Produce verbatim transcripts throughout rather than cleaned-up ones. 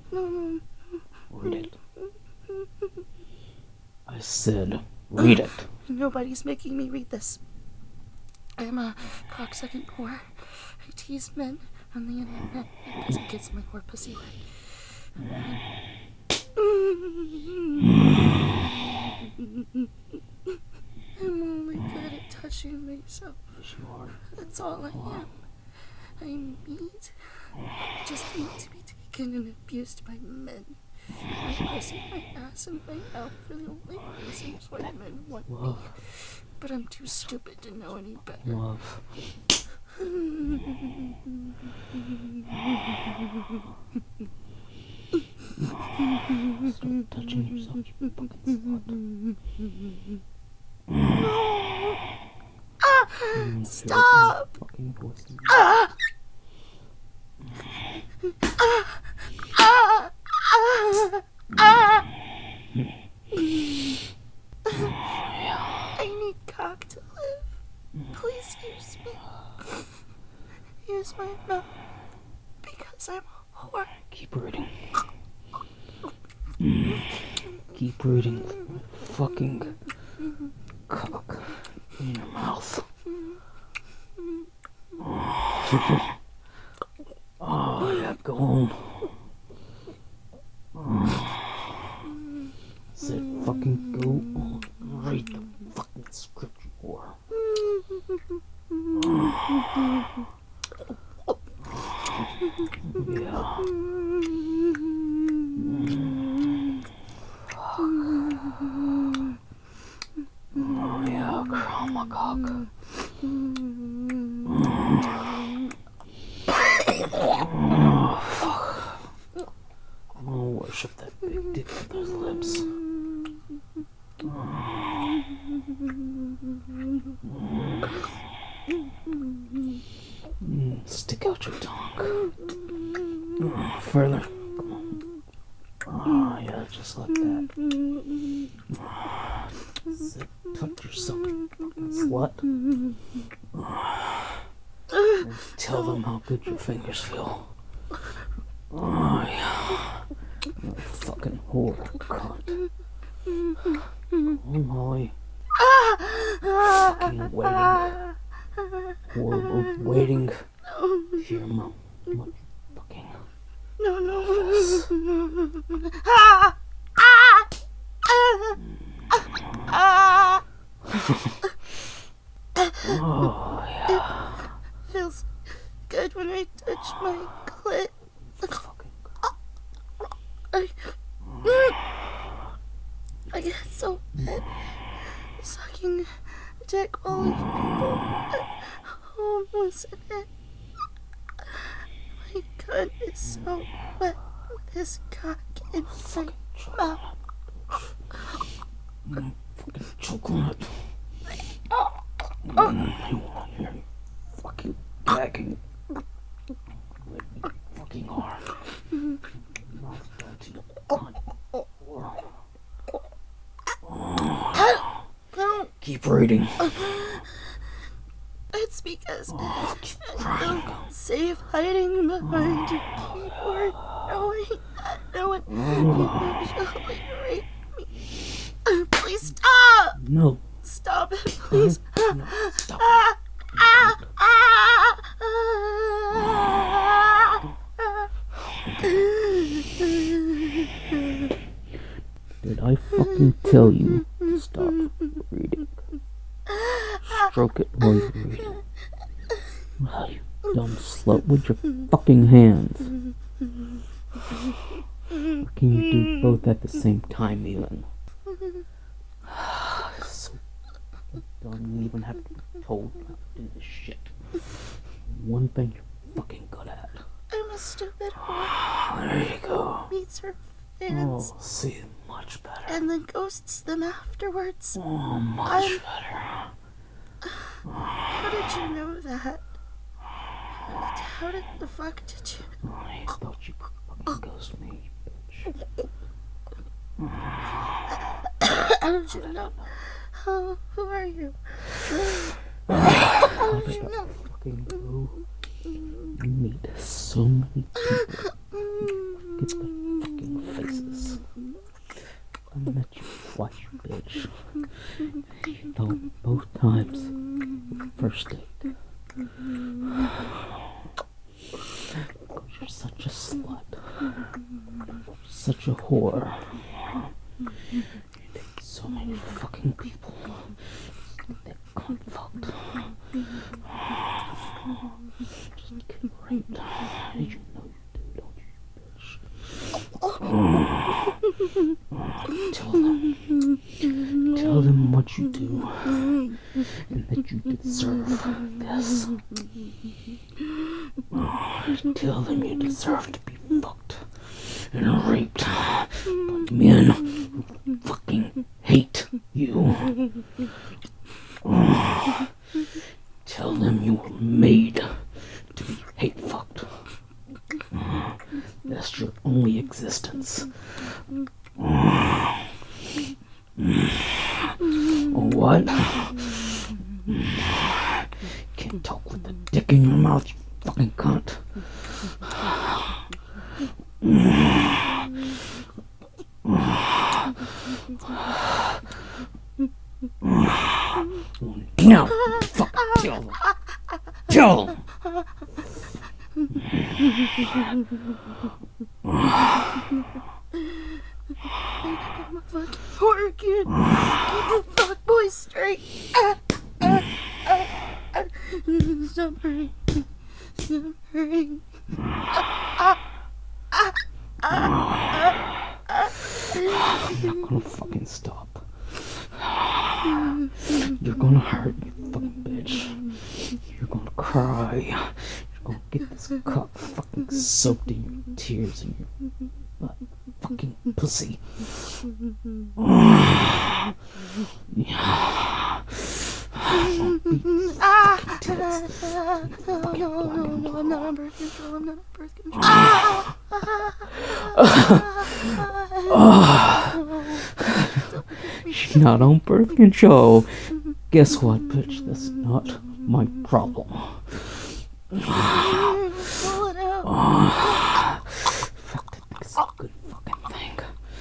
Read it. I said, read it. Nobody's making me read this. I'm a cocksucking whore. I tease men on the internet because it gets my whore pussy wet. I'm only good at touching myself. That's all I am. I'm meat. I just need to be taken and abused by men. My pussy, my ass, and my mouth are the only reasons why men want me. But I'm too stupid to know any better. Love. Stop touching yourself, you fucking slut. Ah! Stop! Fucking voice. Ah! Ah! Ah! Ah! I need cock to live. Please use me. Use my mouth. Because I'm a whore. Keep reading. Keep reading with my fucking cock in your mouth. Oh, yeah, go on. Oh. Said fucking go on. Read the fucking script, you whore. Yeah. Oh, yeah, crown my cock. Oh, fuck. I'm gonna worship that big dick with those lips. Mm, stick out your tongue. Oh, further. Come on. Oh, yeah, just like that. Sit, touch yourself, you fucking slut. And tell them how good your fingers feel. Oh, yeah. You fucking whore, cunt. Come on, Molly. Fucking waiting. We're, we're waiting here, Mom. Fucking. No, no. Ah! Ah! Ah! Oh, yeah. Feels good when I touch my clit. Fucking. I, I get so wet sucking dick while people homeless in it. My gut is so wet with this cock in my mouth. Mm, fucking chocolate. Mm, I wanna hear you fucking gagging. Like you fucking are. Mouth dirty, cunt. Oh. Keep reading. It's because Oh, keep I crying. feel safe hiding behind a keyboard, knowing that no one can usually rape me. Please stop! No. Stop it, please. No, stop. Ah, ah, ah, ah. Did I fucking tell you to stop reading? Stroke it while you read it. Oh, you dumb slut with your fucking hands. Or can you do both at the same time even? So dumb you even have to be told not to do this shit. One thing you're fucking good at. I'm a stupid whore. There you go. Meets her fans. Oh, see, much better. And then ghosts them afterwards. Oh, much I'm... better. How did you know that? How did the fuck did you... I thought you could fucking ghost me, bitch. How did you know? How, who are you? How did you know? Fucking go. You meet so many people. Get the such a slut. Such a whore. You date so many fucking people. That cunt fucked. Just get raped. Did you know you do, don't you, bitch? Tell them. Tell them what you do. And that you deserve this. Tell them you deserve to be fucked and raped by men who fucking hate you. Tell them you were made to be hate fucked. That's your only existence. What? Can't talk with a dick in your mouth, you fucking cunt. No, fuck, tell them. Tell them. I'm a fucking horror kid. Keep the fuck boy straight. Ah, ah, ah, ah. Stop hurting. Stop hurting. Ah, ah, ah, ah, ah. I'm not gonna fucking stop. You're gonna hurt, you fucking bitch. You're gonna cry. You're gonna get this cock fucking soaked in your tears and your butt fucking pussy. Yeah. Ah! No, no, no, no, I'm not on birth control. I'm not on birth control. Ah! She's not on birth control. Guess what, bitch? That's not my problem. Pull it out. Fuck, that thing's a good fucking thing.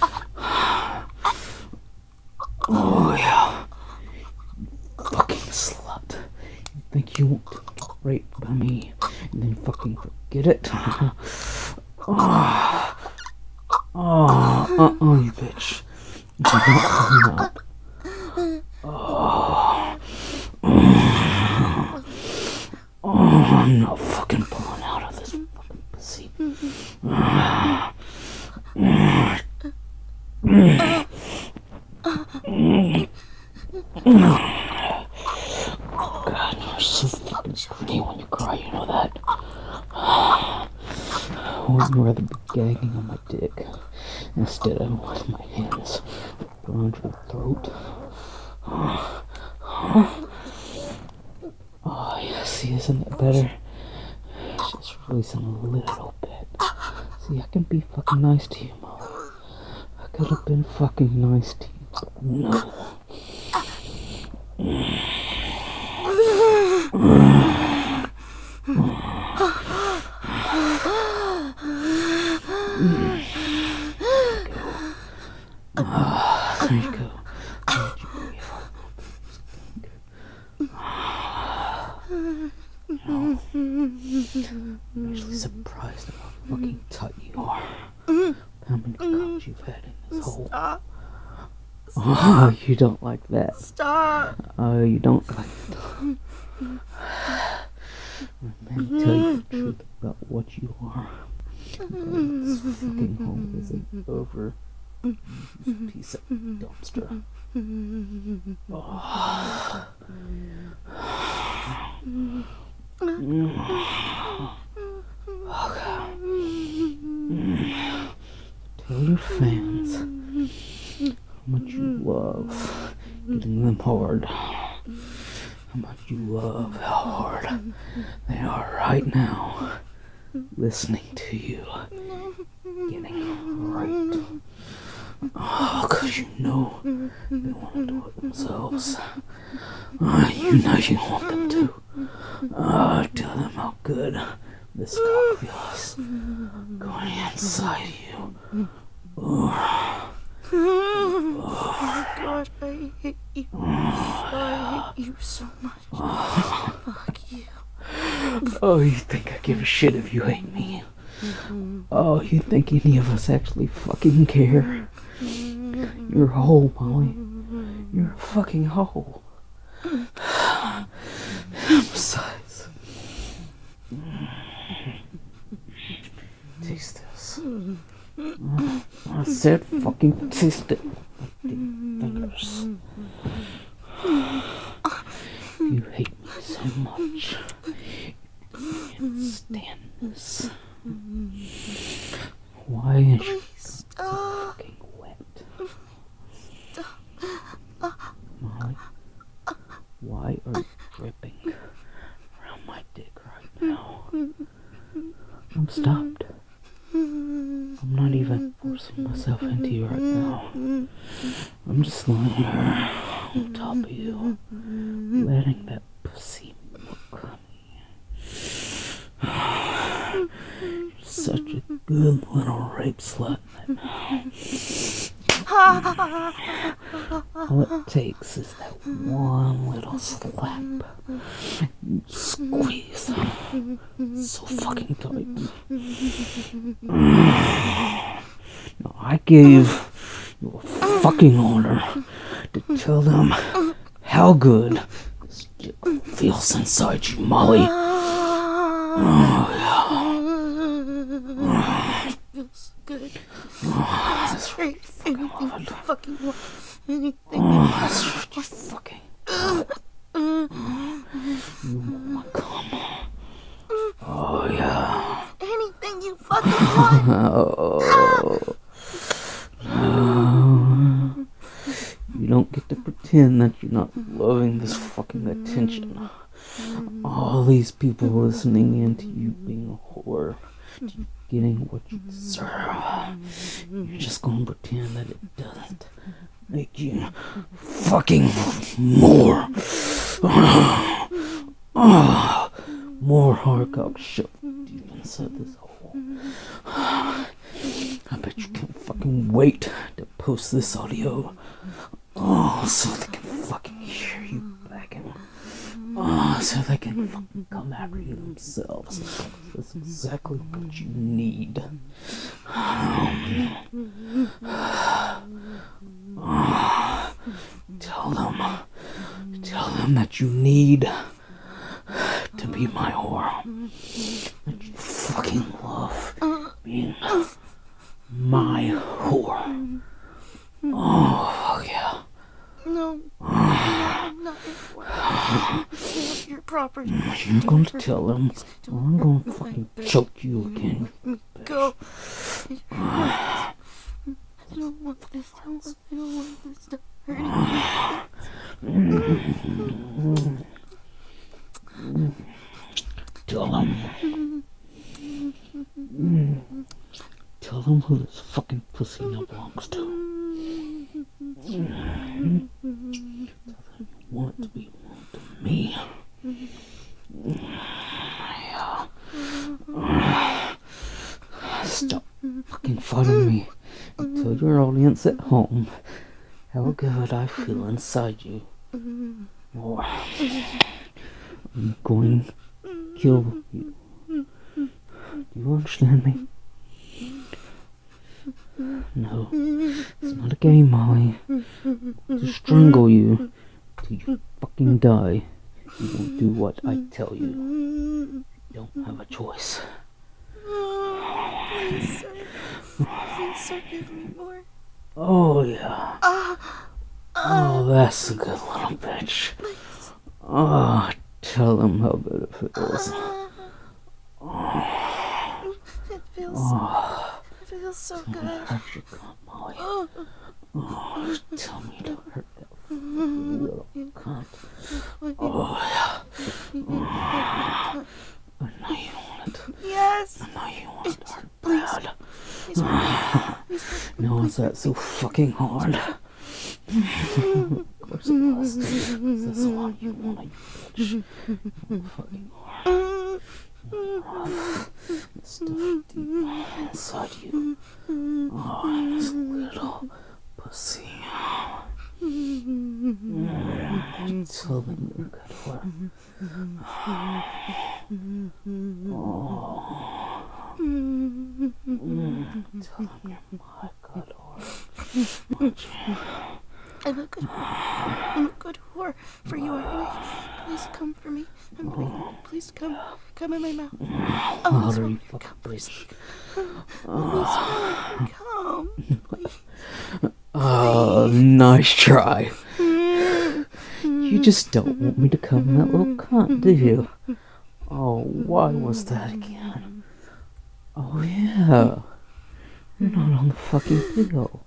Oh, yeah. Fucking slut. You think you won't get raped by me and then fucking forget it? Oh, oh, uh-uh, you bitch. You're not coming out. Oh. Oh, I'm not fucking pulling out of this fucking pussy. God, you're so fucking pretty when you cry, you know that? I would rather be gagging on my dick instead of with my hands around your throat. Oh, yeah, see, isn't that better? It's just releasing a little bit. See, I can be fucking nice to you, Mo. I could have been fucking nice to you, but no. Ah, there you go. I'm actually surprised at how fucking tight you are. How many cocks you've had in this hole. Stop. Oh, you don't like that. Stop. Oh, you don't like it. Let me tell you the truth about what you are. This fucking hole is an over piece of dumpster. Oh. Okay. Tell your fans how much you love getting them hard. How much you love how hard they are right now listening to you getting raped. Oh, cause you know they want to do it themselves. Oh, you know you want them to. Oh, tell them how good this cock feels going inside you. Oh. Oh my god, I hate you. I hate you so much. Fuck you. Oh, you think I give a shit if you hate me? Oh, you think any of us actually fucking care? You're a hole, Molly. You're a fucking hole. Besides, taste this. I said fucking taste it. Fingers. You hate me so much. You can't stand this. Why is your fucking wet? Molly, why are you dripping around my dick right now? I'm stopped. I'm not even forcing myself into you right now. I'm just lying there on top of you, letting that pussy look at me. You're such a good little rape slut. All it takes is that one little slap. You squeeze so fucking tight. Now, I gave you a fucking order to tell them how good this dick feels inside you, Molly. Oh, yeah. Feels good. Oh, Feels great. Anything you fucking want. Anything oh, that's what you fucking you want my cum. Oh, yeah. Anything you fucking want. Oh. No. You don't get to pretend that you're not loving this fucking attention. All these people listening in to you being a whore, to you getting what you deserve. You're just gonna pretend that it doesn't make you fucking more. Oh, more hardcock shoved deep inside this hole. I bet you can't fucking wait to post this audio. Oh, so they can fucking hear you begging. Oh, so they can fucking come after you themselves. That's exactly what you need. Oh, tell them, tell them that you need to be my whore. That you fucking love being my whore. Oh, yeah. No, no, I'm not your whore. It's not your property. You're going to tell them, or I'm going to fucking choke you again. Go. I don't want this. I don't want this to hurt me. Tell them. Tell them who this fucking pussy now belongs to. Tell them you want it to be to me. Yeah. Stop fucking fighting me and tell your audience at home how good I feel inside you. Or I'm going to kill you. Do you understand me? No, it's not a game, Molly. To strangle you till you fucking die. You won't do what I tell you. You don't have a choice. Please, sir. Please, sir, give me more. Oh, yeah. Oh, that's a good little bitch. Oh, tell them how good it feels. Oh, it feels, oh. It feels so Tell good. me to hurt your cunt, Molly. Oh, tell me to hurt that fucking little cunt. Oh, yeah. Oh. I know you want it. Yes. I know you want it hurt Please. bad. Please, please, No, is that so fucking hard? Of course it was. That's all you want, you bitch. Fucking hard. It's stuff deep inside you. Oh, this little pussy. Mm, tell them you're good for it. Oh, Mm, tell him you're my good whore. I'm a good whore. I'm a good whore for you, alright? Please come for me. I'm bleeding. Please come. Come in my mouth. Oh, Louder, Miss you Come, fucking please. bitch. Oh, Miss Come. Please. Uh, nice try. You just don't want me to come in that little cunt, do you? Oh, why was that again? Oh, yeah. You're not on the fucking pill.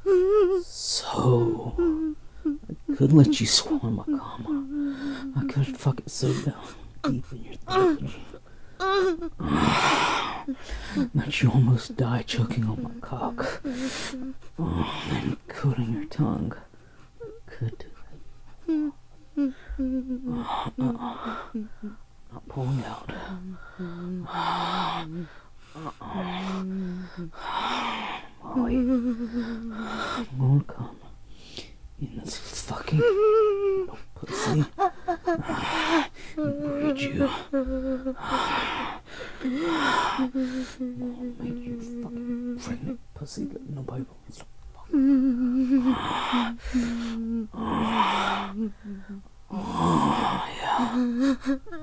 So, I could let you swallow my cum. I could fucking sit down deep in your throat. Let you almost die choking on my cock. Oh, and coating your tongue. Could do that. Uh, uh, not pulling out. Uh-uh. Molly, I'm gonna come in this fucking little pussy and breed you. Make you fucking pregnant pussy that nobody wants to fuck. Oh, yeah.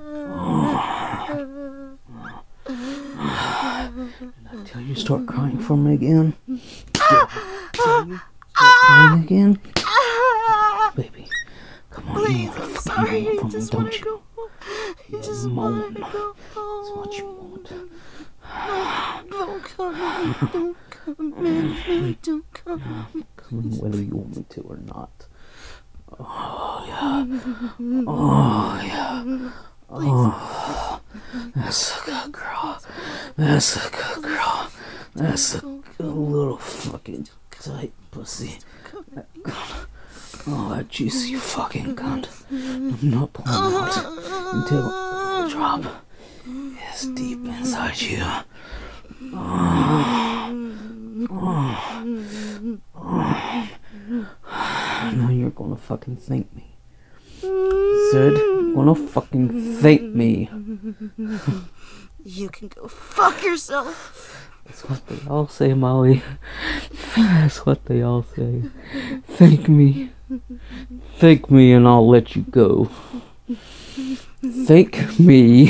Until you start crying for me again. Until you start crying again. Baby, come on. Please, You want I'm to sorry. fucking I from just me, want don't to you? go home. I Yeah, just moan. want to go home. That's what you want. No, don't come in. Don't come in. Don't come in. Come in whether you want me to or not. Oh, yeah. Oh, yeah. Oh, that's a good girl. That's a good girl. That's a good little fucking tight pussy. Oh, that juicy fucking cunt. I'm not pulling out until the drop is deep inside you. Oh. Oh. Oh. Now you're gonna fucking thank me. Sid, you're gonna fucking thank me. You can go fuck yourself. That's what they all say, Molly. That's what they all say. Thank me. Thank me and I'll let you go. Thank me.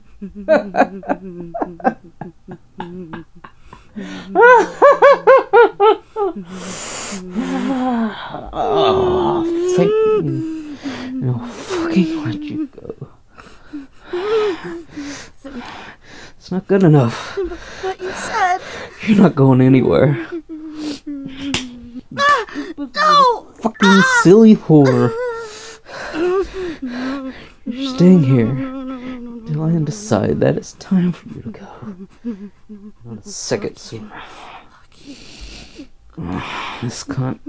Oh, thank me. And I'll fucking let you go. It's not good enough. But you said. You're not going anywhere. No! Fucking silly whore. You're staying here until I decide that it's time for you to go. Not a second sooner. Oh, this cunt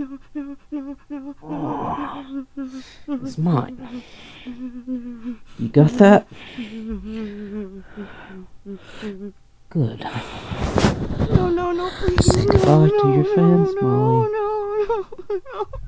oh, is mine. You got that? Good. No, no, no, please. Say goodbye no, to your no, fans, no, Molly. No, no, no, no.